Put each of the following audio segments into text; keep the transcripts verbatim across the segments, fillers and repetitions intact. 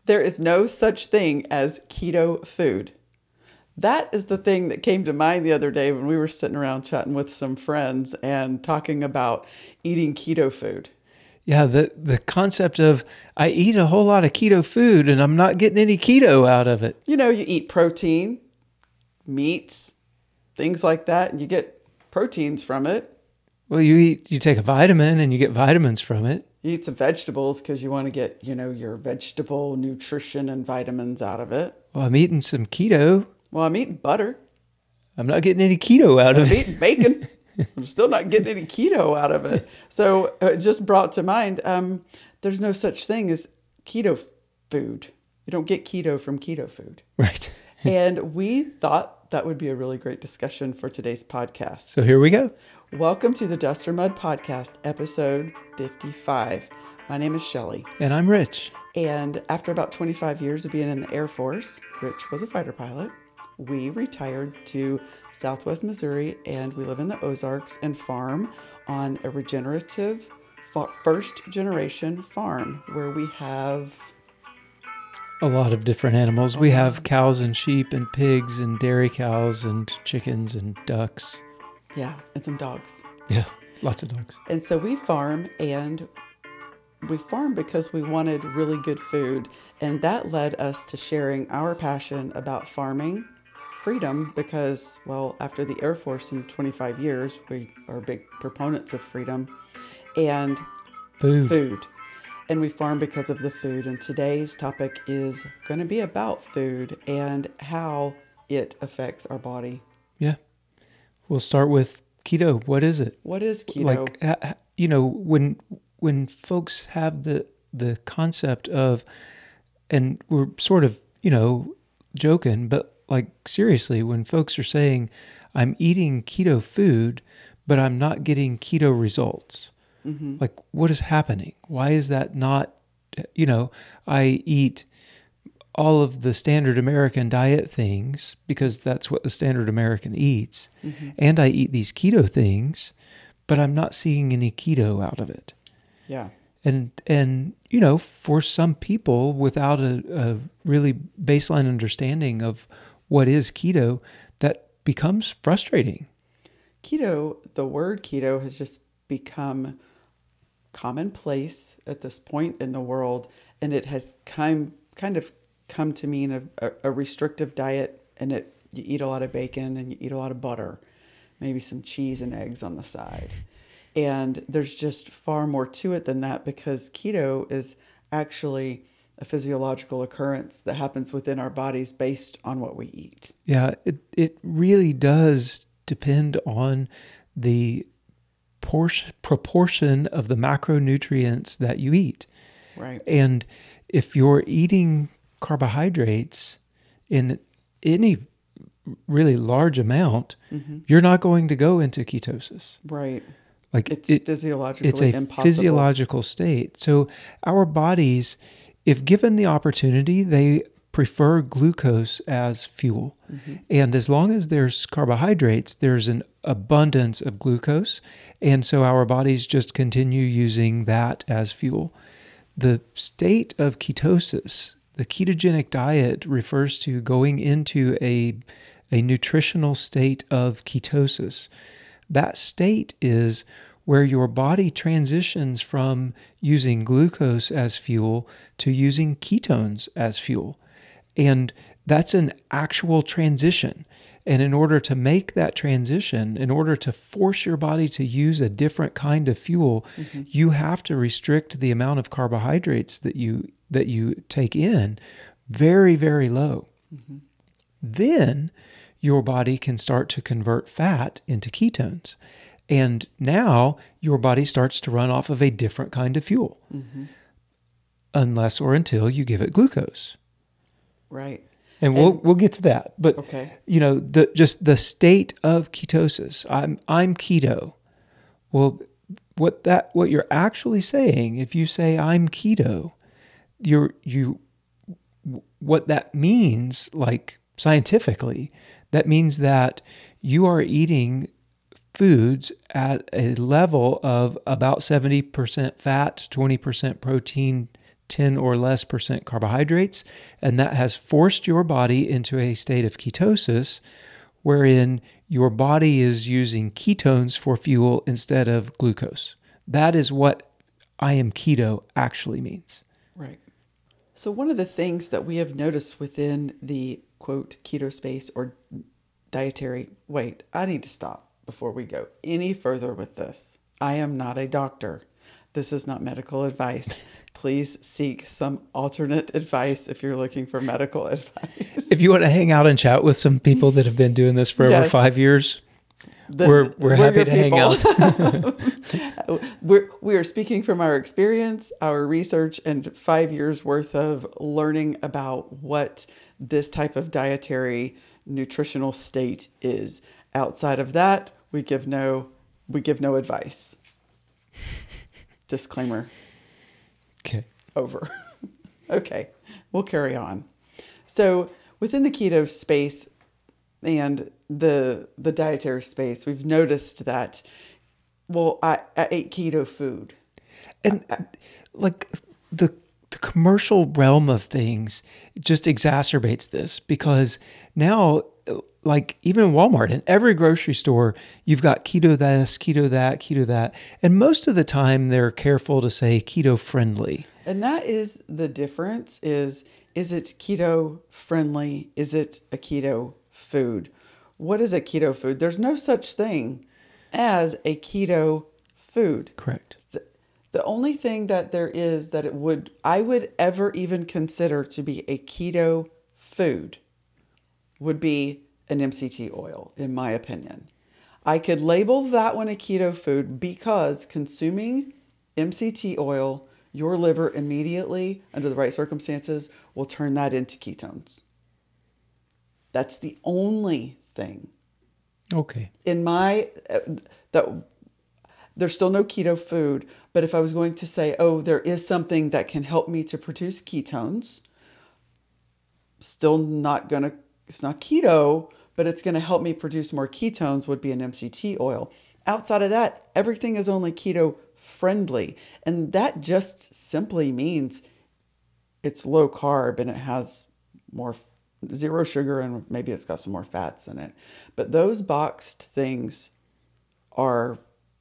There is no such thing as keto food. That is the thing that came to mind the other day when we were sitting around chatting with some friends and talking about eating keto food. Yeah, the, the concept of I eat a whole lot of keto food and I'm not getting any keto out of it. You know, you eat protein, meats, things like that, and you get proteins from it. Well, you eat, you take a vitamin and you get vitamins from it. You eat some vegetables because you want to get, you know, your vegetable nutrition and vitamins out of it. Well, I'm eating some keto. Well, I'm eating butter. I'm not getting any keto out of I'm it. eating bacon. I'm still not getting any keto out of it. So it just brought to mind, um, there's no such thing as keto food. You don't get keto from keto food. Right. And we thought that would be a really great discussion for today's podcast. So here we go. Welcome to the Dust or Mud Podcast, episode fifty-five. My name is Shelley. And I'm Rich. And after about twenty-five years of being in the Air Force, Rich was a fighter pilot. We retired to Southwest Missouri, and we live in the Ozarks and farm on a regenerative fa- first generation farm where we have A lot of different animals. We have cows and sheep and pigs and dairy cows and chickens and ducks. yeah, and some dogs. Yeah, lots of dogs. And so we farm, and we farm because we wanted really good food. And that led us to sharing our passion about farming, freedom, because, well, after the Air Force in twenty-five years, we are big proponents of freedom, and Food. food. And we farm because of the food. And today's topic is going to be about food and how it affects our body. Yeah. We'll start with keto. What is it? What is keto? Like, ha- ha- you know, when when folks have the the concept of, and we're sort of, you know, joking, but like seriously, when folks are saying, I'm eating keto food, but I'm not getting keto results. Mm-hmm. Like, what is happening? Why is that not, you know, I eat all of the standard American diet things because that's what the standard American eats. Mm-hmm. And I eat these keto things, but I'm not seeing any keto out of it. Yeah. And, and you know, for some people without a, a really baseline understanding of what is keto, that becomes frustrating. Keto, the word keto has just become commonplace at this point in the world, and it has come, kind of come to mean a, a, a restrictive diet, and it you eat a lot of bacon and you eat a lot of butter, maybe some cheese and eggs on the side. And there's just far more to it than that, because keto is actually a physiological occurrence that happens within our bodies based on what we eat. Yeah, it, it really does depend on the por- proportion of the macronutrients that you eat. Right. And if you're eating carbohydrates in any really large amount, mm-hmm. you're not going to go into ketosis. Right. Like It's it, physiologically it's a impossible. physiological state. So our bodies, if given the opportunity, they prefer glucose as fuel. Mm-hmm. And as long as there's carbohydrates, there's an abundance of glucose. And so our bodies just continue using that as fuel. The state of ketosis, the ketogenic diet, refers to going into a, a nutritional state of ketosis. That state is where your body transitions from using glucose as fuel to using ketones as fuel. And that's an actual transition. And in order to make that transition, in order to force your body to use a different kind of fuel, mm-hmm. you have to restrict the amount of carbohydrates that you that you take in very, very low. Mm-hmm. Then your body can start to convert fat into ketones. And now your body starts to run off of a different kind of fuel, mm-hmm. unless or until you give it glucose. Right. And we'll and, we'll get to that. But okay. you know, the just the state of ketosis. I'm I'm keto. Well, what that what you're actually saying, if you say I'm keto, you're you what that means, like scientifically, that means that you are eating foods at a level of about seventy percent fat, twenty percent protein, ten or less percent carbohydrates, and that has forced your body into a state of ketosis wherein your body is using ketones for fuel instead of glucose. That is what I am keto actually means. Right. So one of the things that we have noticed within the quote keto space or dietary, wait, I need to stop before we go any further with this. I am not a doctor. This is not medical advice. Please seek some alternate advice if you're looking for medical advice. If you want to hang out and chat with some people that have been doing this for over Yes. five years, The, we're we're happy your to hang people. out. we're, we are speaking from our experience, our research, and five years worth of learning about what this type of dietary nutritional state is. Outside of that, we give no we give no advice. Disclaimer. Okay. Over. Okay, we'll carry on. So within the keto space and the the dietary space, we've noticed that, well, I, I ate keto food. And like the the commercial realm of things just exacerbates this, because now, like even in Walmart and every grocery store, you've got keto this, keto that, keto that. And most of the time they're careful to say keto friendly. And that is the difference is, is it keto friendly? Is it a keto food? What is a keto food? There's no such thing as a keto food. Correct. The, the only thing that there is that it would, I would ever even consider to be a keto food would be an M C T oil, in my opinion. I could label that one a keto food because consuming M C T oil, your liver immediately, under the right circumstances, will turn that into ketones. That's the only thing. Okay. In my, uh, that there's still no keto food, but if I was going to say, oh, there is something that can help me to produce ketones, still not going to, it's not keto, but it's going to help me produce more ketones, would be an M C T oil. Outside of that, everything is only keto friendly. And that just simply means it's low carb and it has more zero sugar and maybe it's got some more fats in it. But those boxed things are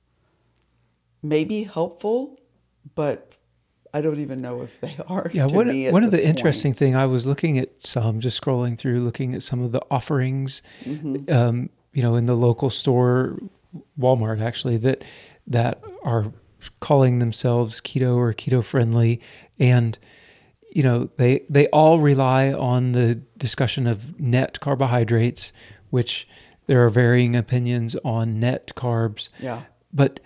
maybe helpful, but I don't even know if they are. Yeah, to one, me at one of the this interesting point. thing, I was looking at some, just scrolling through, looking at some of the offerings, Mhm. um, you know, in the local store, Walmart actually, that that are calling themselves keto or keto friendly, and you know, they they all rely on the discussion of net carbohydrates, which there are varying opinions on net carbs. Yeah. But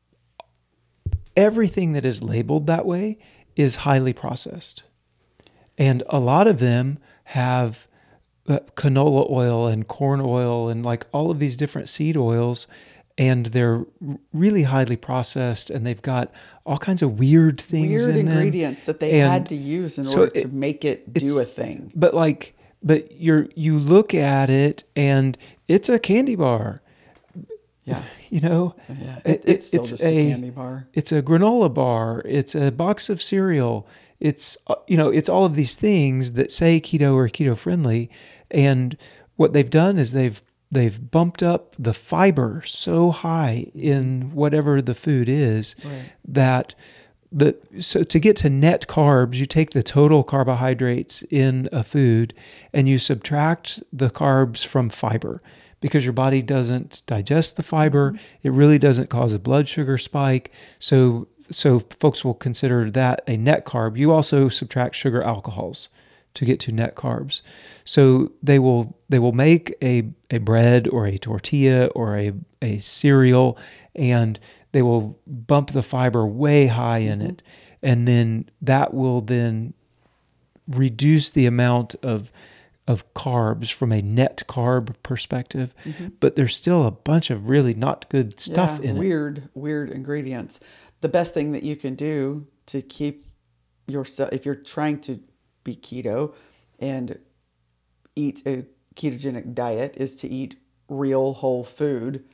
everything that is labeled that way is highly processed. And a lot of them have uh, canola oil and corn oil and like all of these different seed oils, and they're r- really highly processed, and they've got all kinds of weird things Weird in them. ingredients that they And had to use in so order it- to make it it's- do a thing. But like, but you're you look at it and it's a candy bar. Yeah. You know, Yeah. It- It, it's still it's just a, a- candy bar. it's a granola bar, it's a box of cereal, it's uh, you know, it's all of these things that say keto or keto friendly, and what they've done is they've they've bumped up the fiber so high in whatever the food is Right. that the so to get to net carbs, you take the total carbohydrates in a food and you subtract the carbs from fiber, because your body doesn't digest the fiber. It really doesn't cause a blood sugar spike. So so folks will consider that a net carb. You also subtract sugar alcohols to get to net carbs. So they will they will make a, a bread or a tortilla or a, a cereal, and they will bump the fiber way high in Mhm. it. And then that will then reduce the amount of of carbs from a net carb perspective. Mhm. But there's still a bunch of really not good stuff yeah, in it. weird, weird ingredients. The best thing that you can do to keep yourself, if you're trying to be keto and eat a ketogenic diet, is to eat real whole food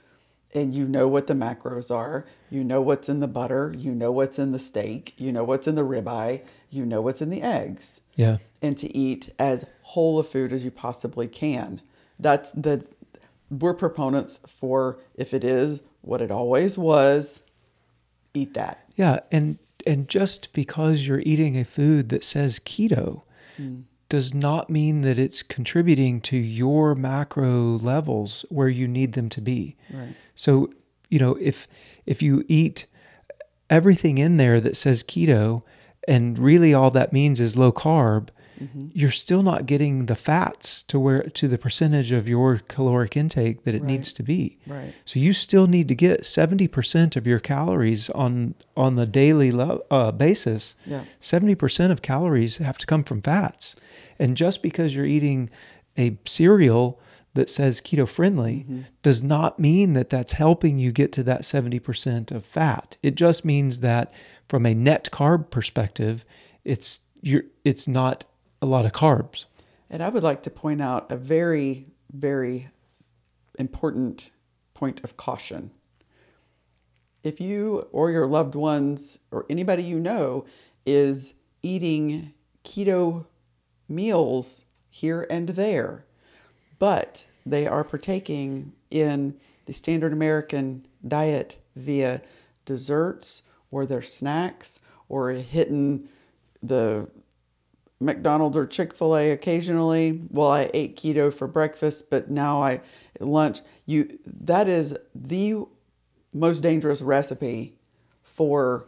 and you know what the macros are. You know what's in the butter. You know what's in the steak. You know what's in the ribeye. You know what's in the eggs. Yeah. And to eat as whole a food as you possibly can. That's the, we're proponents for, if it is what it always was, eat that. Yeah. And, and just because you're eating a food that says keto mm. does not mean that it's contributing to your macro levels where you need them to be. Right. So, you know, if if you eat everything in there that says keto and really all that means is low carb, mm-hmm. you're still not getting the fats to where to the percentage of your caloric intake that it right. needs to be. Right. So you still need to get seventy percent of your calories on on the daily lo- uh, basis. Yeah. seventy percent of calories have to come from fats. And just because you're eating a cereal that says keto friendly mm-hmm. does not mean that that's helping you get to that seventy percent of fat. It just means that from a net carb perspective, it's you're, it's not a lot of carbs. And I would like to point out a very, very important point of caution. If you or your loved ones or anybody you know is eating keto meals here and there, but they are partaking in the standard American diet via desserts or their snacks or hitting the McDonald's or Chick-fil-A occasionally. Well, I ate keto for breakfast, but now I lunch. You that is the most dangerous recipe for.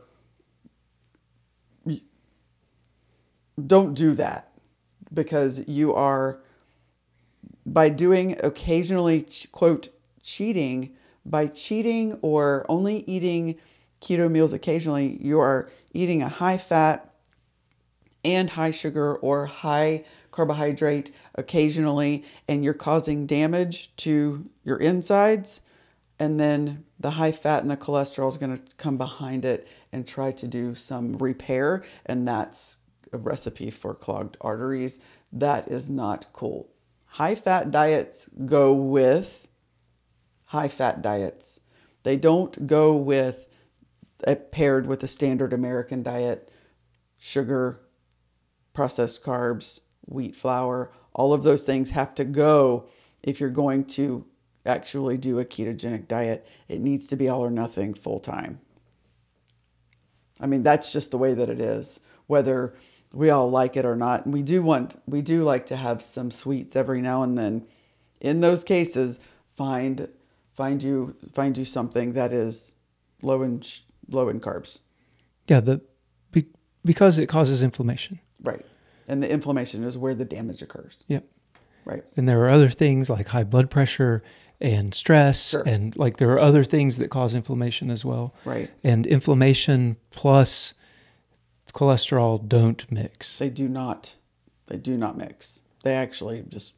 Don't do that, because you are, by doing occasionally, quote, cheating, by cheating or only eating keto meals occasionally, you are eating a high fat and high sugar or high carbohydrate occasionally, and you're causing damage to your insides. And then the high fat and the cholesterol is going to come behind it and try to do some repair. And that's a recipe for clogged arteries. That is not cool. High fat diets go with high fat diets. They don't go with uh, paired with the standard American diet, sugar, processed carbs, wheat flour. All of those things have to go if you're going to actually do a ketogenic diet. It needs to be all or nothing full time. I mean, that's just the way that it is, whether we all like it or not. And we do want, we do like to have some sweets every now and then. In those cases, find find you find you something that is low in low in carbs. Yeah, the be, because it causes inflammation. Right, and the inflammation is where the damage occurs. Yep. Right. And there are other things like high blood pressure and stress, sure. and like there are other things that cause inflammation as well. Right. And inflammation plus cholesterol don't mix. They do not. They do not mix. They actually just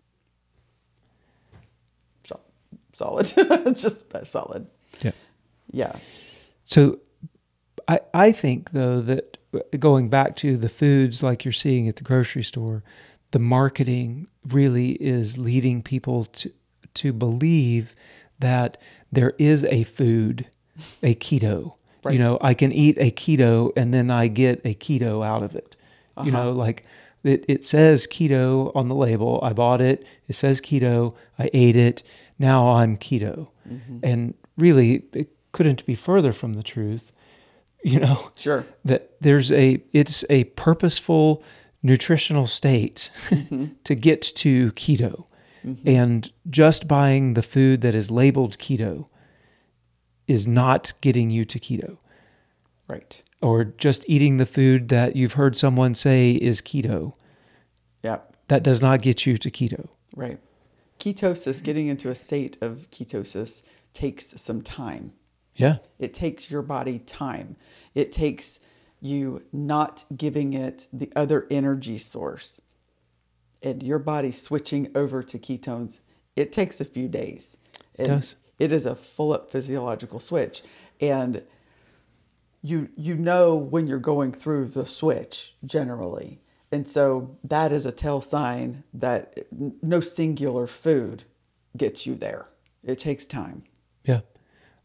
solid. It's just solid. Yeah. Yeah. So I I think though that going back to the foods like you're seeing at the grocery store, the marketing really is leading people to to believe that there is a food, a keto. Right. You know, I can eat a keto and then I get a keto out of it. Uh-huh. You know, like it, it says keto on the label. I bought it. It says keto. I ate it. Now I'm keto. Mm-hmm. And really, it couldn't be further from the truth. You know, sure, that there's a, it's a purposeful nutritional state mm-hmm. to get to keto. Mm-hmm. And just buying the food that is labeled keto is not getting you to keto. Right. Or just eating the food that you've heard someone say is keto. Yeah. That does not get you to keto. Right. Ketosis, getting into a state of ketosis, takes some time. Yeah. It takes your body time. It takes you not giving it the other energy source. And your body switching over to ketones, it takes a few days. It does. It is a full-up physiological switch. And you you know when you're going through the switch, generally. And so that is a tell sign that no singular food gets you there. It takes time. Yeah.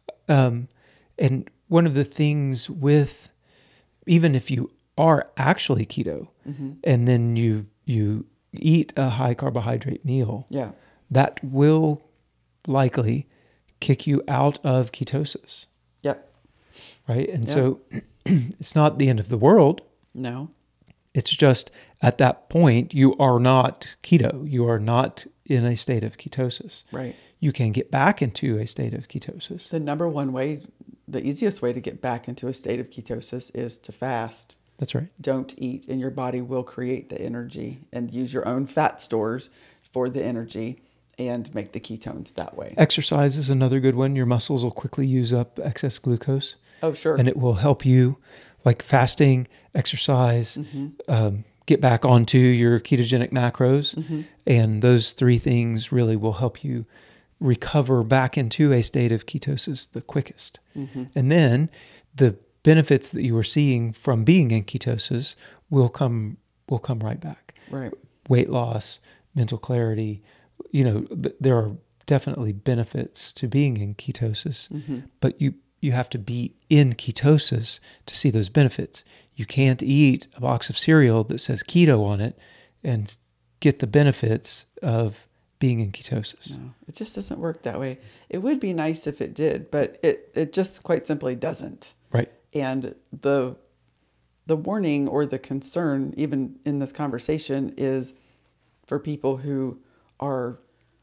Um, and one of the things with, even if you are actually keto, Mm-hmm. and then you you eat a high carbohydrate meal, Yeah. that will likely kick you out of ketosis, Yep. right? And Yep. so it's not the end of the world. No. It's just at that point, you are not keto. You are not in a state of ketosis. Right. You can get back into a state of ketosis. The number one way, the easiest way to get back into a state of ketosis is to fast. That's right. Don't eat, and your body will create the energy and use your own fat stores for the energy and make the ketones that way. Exercise is another good one. Your muscles will quickly use up excess glucose, Oh, sure. and it will help you, like fasting, exercise, Mm-hmm. um, get back onto your ketogenic macros. Mm-hmm. And those three things really will help you recover back into a state of ketosis the quickest. Mm-hmm. And then the benefits that you were seeing from being in ketosis will come will come right back. Right. Weight loss, mental clarity, you know, th- there are definitely benefits to being in ketosis, Mm-hmm. but you you have to be in ketosis to see those benefits. You can't eat a box of cereal that says keto on it and get the benefits of being in ketosis. No, it just doesn't work that way. It would be nice if it did, but it, it just quite simply doesn't. Right. And the the warning or the concern, even in this conversation, is for people who are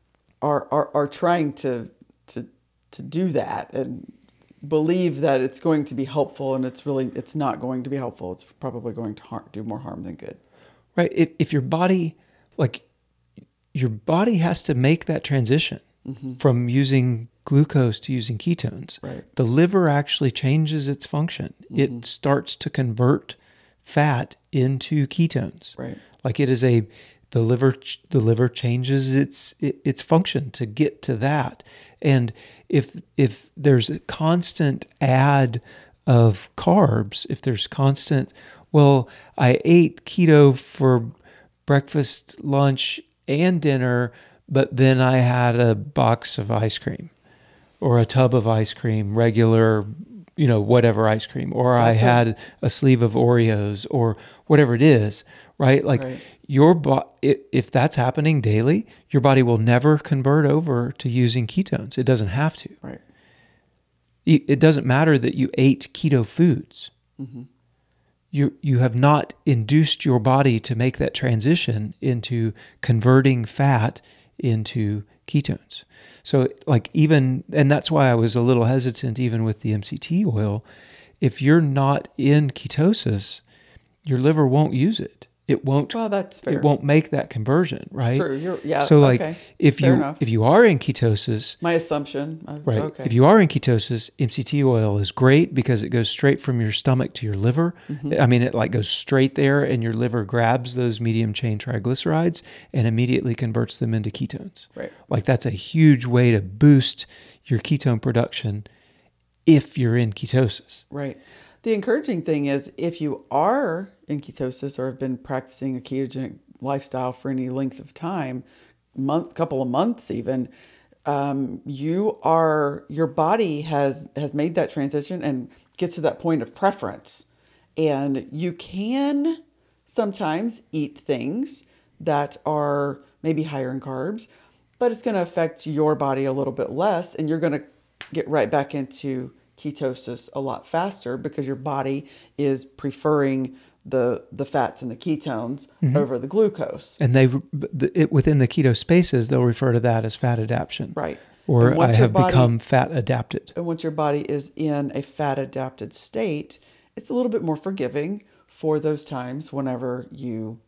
are are, are trying to to to do that and believe that it's going to be helpful, and it's really it's not going to be helpful. It's probably going to har- do more harm than good. Right. If, if your body, like, your body has to make that transition Mm-hmm. from using glucose to using ketones. Right. The liver actually changes its function. Mhm. It starts to convert fat into ketones. Right. Like it is a, the liver, the liver changes its its function to get to that. And if if there's a constant add of carbs, if there's constant, well, I ate keto for breakfast, lunch, and dinner, but then I had a box of ice cream or a tub of ice cream, regular, you know, whatever ice cream, or That's I a- had a sleeve of Oreos or whatever it is, right? Like Right. your bo- if that's happening daily, your body will never convert over to using ketones. It doesn't have to. Right. It it doesn't matter that you ate keto foods. Mm-hmm. You you have not induced your body to make that transition into converting fat into ketones. So like even, and that's why I was a little hesitant even with the M C T oil. If you're not in ketosis, your liver won't use it. It won't Well, that's fair. it won't make that conversion, right? True. You're, yeah. So like okay. if Fair you enough. if you are in ketosis, My assumption. uh, right? Okay. If you are in ketosis, M C T oil is great because it goes straight from your stomach to your liver. Mhm. I mean, it like goes straight there, and your liver grabs those medium chain triglycerides and immediately converts them into ketones. Right. Like that's a huge way to boost your ketone production if you're in ketosis. Right. The encouraging thing is if you are in ketosis or have been practicing a ketogenic lifestyle for any length of time, month, couple of months even, um, you are your body has has made that transition and gets to that point of preference, and you can sometimes eat things that are maybe higher in carbs, but it's going to affect your body a little bit less, and you're going to get right back into ketosis a lot faster because your body is preferring the the fats and the ketones Mhm. over the glucose. And they it, within the keto spaces, they'll refer to that as fat adaptation, Right. or And I once your have body- become fat adapted. And once your body is in a fat adapted state, it's a little bit more forgiving for those times whenever you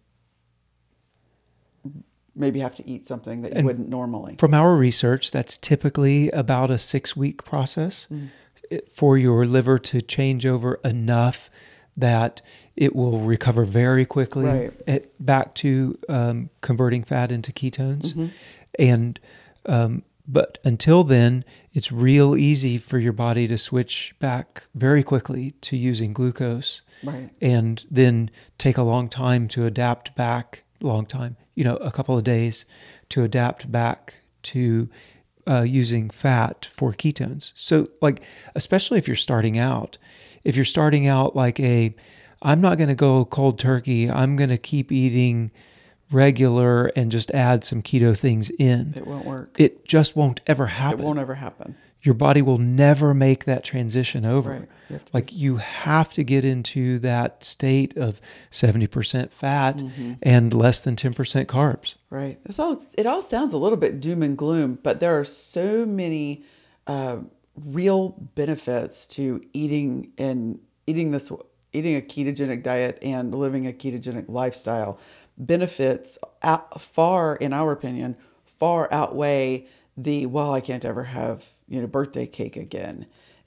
maybe have to eat something that you And wouldn't normally. From our research, that's typically about a six week process Mm. it- for your liver to change over enough that it will recover very quickly Right. it, back to um, converting fat into ketones. Mhm. And um, but until then, it's real easy for your body to switch back very quickly to using glucose, Right. and then take a long time to adapt back. Long time, you know, a couple of days to adapt back to uh, using fat for ketones. So, like, especially if you're starting out, if you're starting out like a, I'm not going to go cold turkey, I'm going to keep eating regular and just add some keto things in. It won't work. It just won't ever happen. It won't ever happen. Your body will never make that transition over. Right. You have to Like be- you have to get into that state of seventy percent fat Mm-hmm. and less than ten percent carbs. Right. It's all, it all sounds a little bit doom and gloom, but there are so many uh, real benefits to eating and eating this, eating a ketogenic diet and living a ketogenic lifestyle. Benefits out, far, in our opinion, far outweigh the, well, I can't ever have, you know, birthday cake again.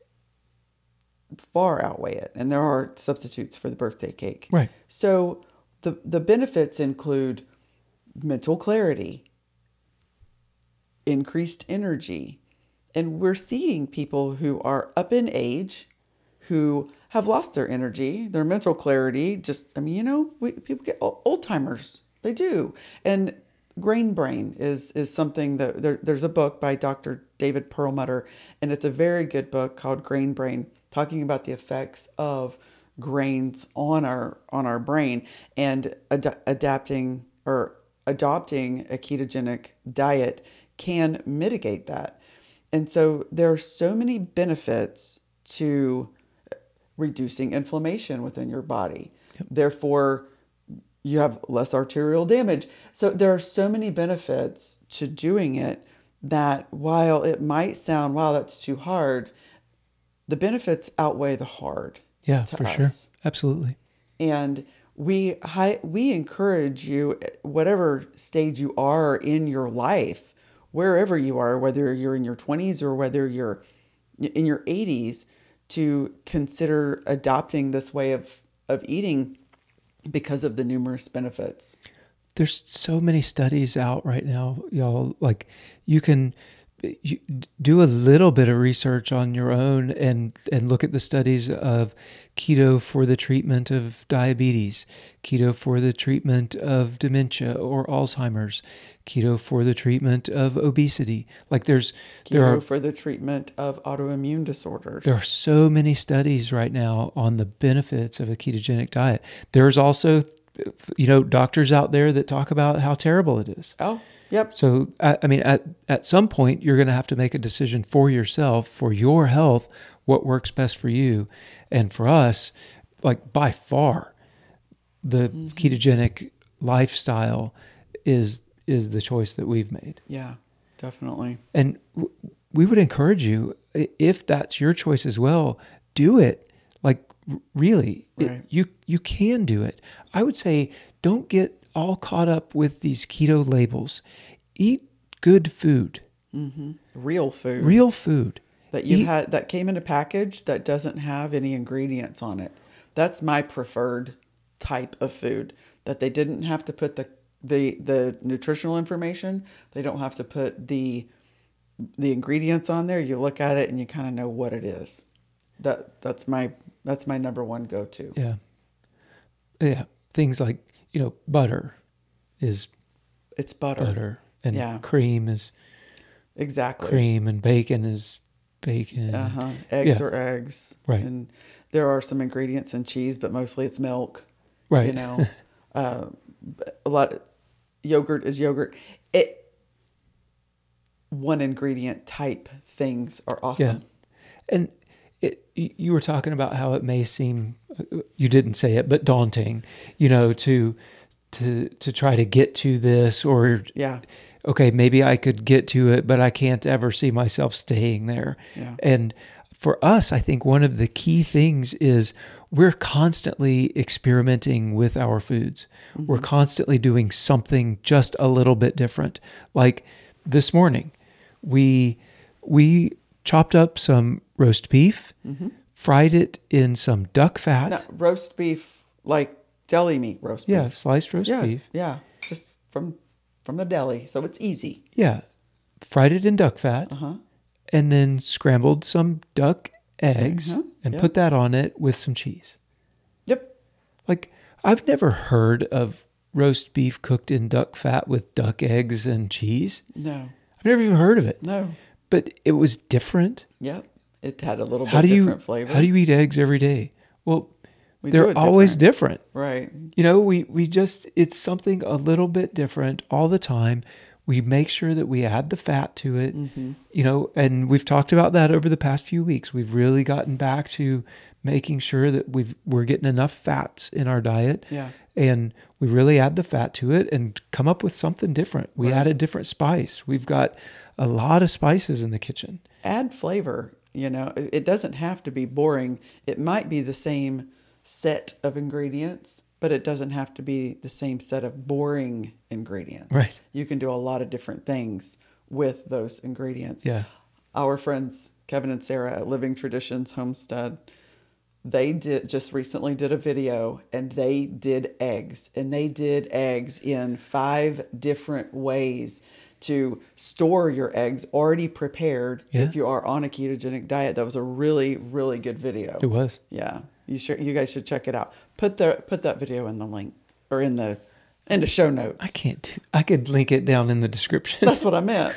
Far outweigh it. And there are substitutes for the birthday cake. Right. So the, the benefits include mental clarity, increased energy. And we're seeing people who are up in age who have lost their energy, their mental clarity. Just, I mean, you know, we, people get old timers. They do. And Grain Brain is is something that there, there's a book by Doctor David Perlmutter, and it's a very good book called Grain Brain, talking about the effects of grains on our on our brain and ad- adapting or adopting a ketogenic diet can mitigate that. And so there are so many benefits to reducing inflammation within your body. Yep. Therefore, you have less arterial damage. So there are so many benefits to doing it that while it might sound, wow, that's too hard, the benefits outweigh the hard. Yeah, to for us. sure. Absolutely. And we hi, we encourage you, whatever stage you are in your life, wherever you are, whether you're in your twenties or whether you're in your eighties, to consider adopting this way of, of eating because of the numerous benefits. There's so many studies out right now, y'all. Like you can you do a little bit of research on your own and, and look at the studies of keto for the treatment of diabetes, keto for the treatment of dementia or Alzheimer's, keto for the treatment of obesity. Like there's Keto there are for the treatment of autoimmune disorders. There are so many studies right now on the benefits of a ketogenic diet. There's also, you know, doctors out there that talk about how terrible it is. Oh, yep. So, I, I mean, at, at some point, you're going to have to make a decision for yourself, for your health, what works best for you. And for us, like by far, the mm-hmm. ketogenic lifestyle is is the choice that we've made. Yeah, definitely. And w- we would encourage you, if that's your choice as well, do it. Like really, right. it, you you can do it. I would say don't get all caught up with these keto labels. Eat good food. Mm-hmm. Real food. Real food. That you Eat, had that came in a package that doesn't have any ingredients on it. That's my preferred type of food. That they didn't have to put the the the nutritional information. They don't have to put the the ingredients on there. You look at it and you kind of know what it is. That that's my that's my number one go-to. Yeah. Yeah. Things like, you know, butter is it's butter. Butter. And yeah. cream is exactly cream, and bacon is bacon. Uh-huh. Eggs yeah. are eggs. Right. And there are some ingredients in cheese, but mostly it's milk. Right. You know, uh, a lot of yogurt is yogurt. It one ingredient type things are awesome. Yeah. And it, you were talking about how it may seem, you didn't say it, but daunting, you know, to to to try to get to this, or yeah. okay, maybe I could get to it, but I can't ever see myself staying there. Yeah. And for us, I think one of the key things is we're constantly experimenting with our foods. Mm-hmm. We're constantly doing something just a little bit different. Like this morning, we we chopped up some roast beef, mm-hmm. fried it in some duck fat. Now, roast beef, like deli meat roast beef. Yeah, sliced roast yeah, beef. Yeah, just from from the deli, so it's easy. Yeah, fried it in duck fat, uh-huh. and then scrambled some duck eggs uh-huh. and yep. put that on it with some cheese. Yep. Like, I've never heard of roast beef cooked in duck fat with duck eggs and cheese. No. I've never even heard of it. No. But it was different. Yep. It had a little How bit do you different flavor. how do you eat eggs every day? Well, We do they're it always different. Right. You know, we we just it's something a little bit different all the time. We make sure that we add the fat to it. Mm-hmm. You know, and we've talked about that over the past few weeks. We've really gotten back to making sure that we've we're getting enough fats in our diet. Yeah. And we really add the fat to it and come up with something different. We Right. add a different spice. We've got a lot of spices in the kitchen. Add flavor. You know, it it doesn't have to be boring. It might be the same set of ingredients, but it doesn't have to be the same set of boring ingredients. Right. You can do a lot of different things with those ingredients. Yeah. Our friends, Kevin and Sarah at Living Traditions Homestead, they did just recently did a video and they did eggs and they did eggs in five different ways to store your eggs already prepared Yeah. if you are on a ketogenic diet. That was a really, really good video. It was. Yeah. You should, you guys should check it out. Put the put that video in the link or in the in the show notes. I can't do, I could link it down in the description. That's what I meant.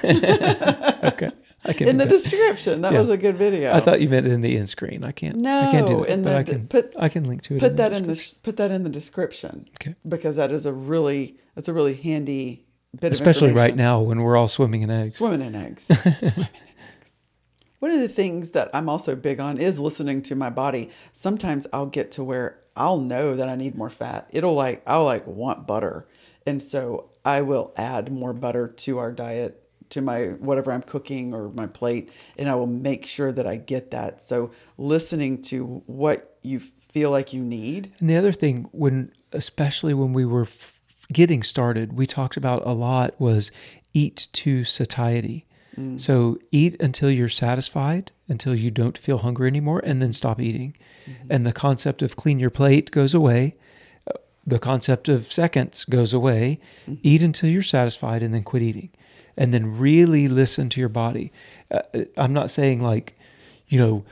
Okay. I can In do the that. description. That Yeah. was a good video. I thought you meant in the end screen. I can't. I can't do No, that. in but the- I can. put- I can link to it. put in that the in the put that in the description. Okay. Because that is a really that's a really handy bit Especially of right information. now when we're all swimming in eggs. Swimming in eggs. Swimming in eggs. One of the things that I'm also big on is listening to my body. Sometimes I'll get to where I'll know that I need more fat. It'll like I'll like want butter. And so I will add more butter to our diet, to my whatever I'm cooking or my plate, and I will make sure that I get that. So listening to what you feel like you need. And the other thing, when especially when we were f- getting started, we talked about a lot was eat to satiety. Mm. So eat until you're satisfied, until you don't feel hungry anymore, and then stop eating. Mm-hmm. And the concept of clean your plate goes away. Uh, The concept of seconds goes away. Mm-hmm. Eat until you're satisfied, and then quit eating. And then really listen to your body. Uh, I'm not saying like, you know,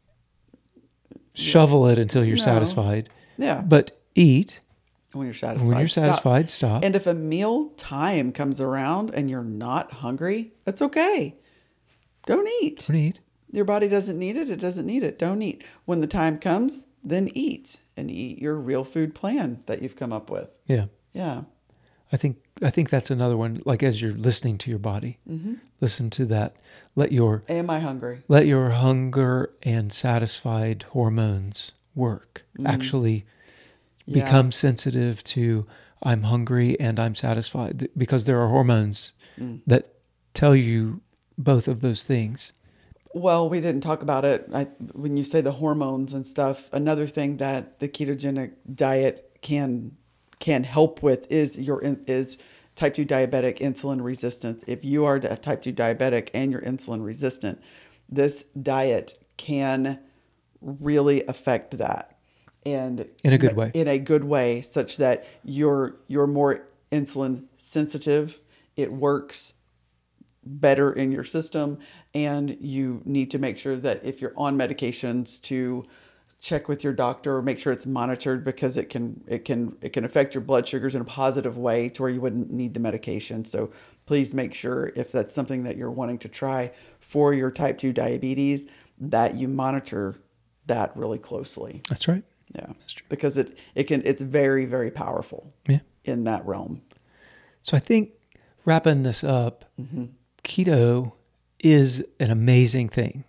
shovel it until you're No. satisfied, Yeah. but eat. When you're satisfied. When you're stop. satisfied, stop. And if a meal time comes around and you're not hungry, that's okay. Don't eat. Don't eat. Your body doesn't need it. It doesn't need it. Don't eat. When the time comes, then eat and eat your real food plan that you've come up with. Yeah. Yeah. I think I think that's another one. Like as you're listening to your body, Mm-hmm. listen to that. Let your Am I hungry? let your hunger and satisfied hormones work. Mm. Actually, Yeah. become sensitive to I'm hungry and I'm satisfied Th- because there are hormones Mm. that tell you both of those things. Well, we didn't talk about it. I, when you say the hormones and stuff, another thing that the ketogenic diet can can help with is your in- is type two diabetic insulin resistant. If you are a type two diabetic and you're insulin resistant, this diet can really affect that. And In a good way. In a good way, such that you're you're more insulin sensitive. It works better in your system, and you need to make sure that if you're on medications to check with your doctor or make sure it's monitored, because it can it can it can affect your blood sugars in a positive way to where you wouldn't need the medication. So please make sure, if that's something that you're wanting to try for your type two diabetes, that you monitor that really closely. That's right. Yeah. That's true. Because it it can it's very, very powerful Yeah. in that realm. So I think wrapping this up, Mm-hmm. keto is an amazing thing.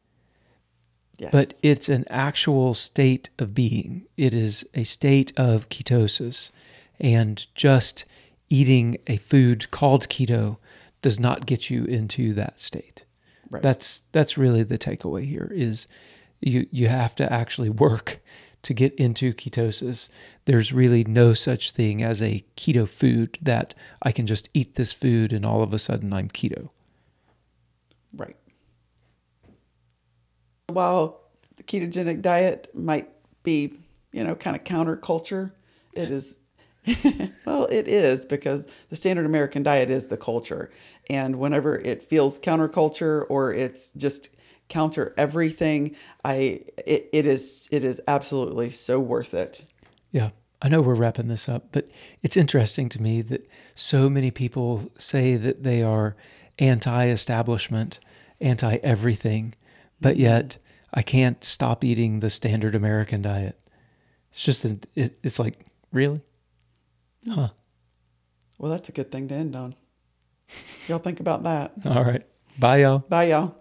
Yes. But it's an actual state of being. It is a state of ketosis. And just eating a food called keto does not get you into that state. Right. That's that's really the takeaway here is you you have to actually work to get into ketosis. There's really no such thing as a keto food that I can just eat this food and all of a sudden I'm keto. Right. While the ketogenic diet might be, you know, kind of counterculture, it is, well, it is, because the standard American diet is the culture. And whenever it feels counterculture or it's just counter everything, I it, it is it is absolutely so worth it. Yeah, I know we're wrapping this up, but it's interesting to me that so many people say that they are anti-establishment, anti-everything, but Mm-hmm. yet I can't stop eating the standard American diet. It's just, an, it, it's like, really? Huh. Well, that's a good thing to end on. Y'all think about that. All right. Bye, y'all. Bye, y'all.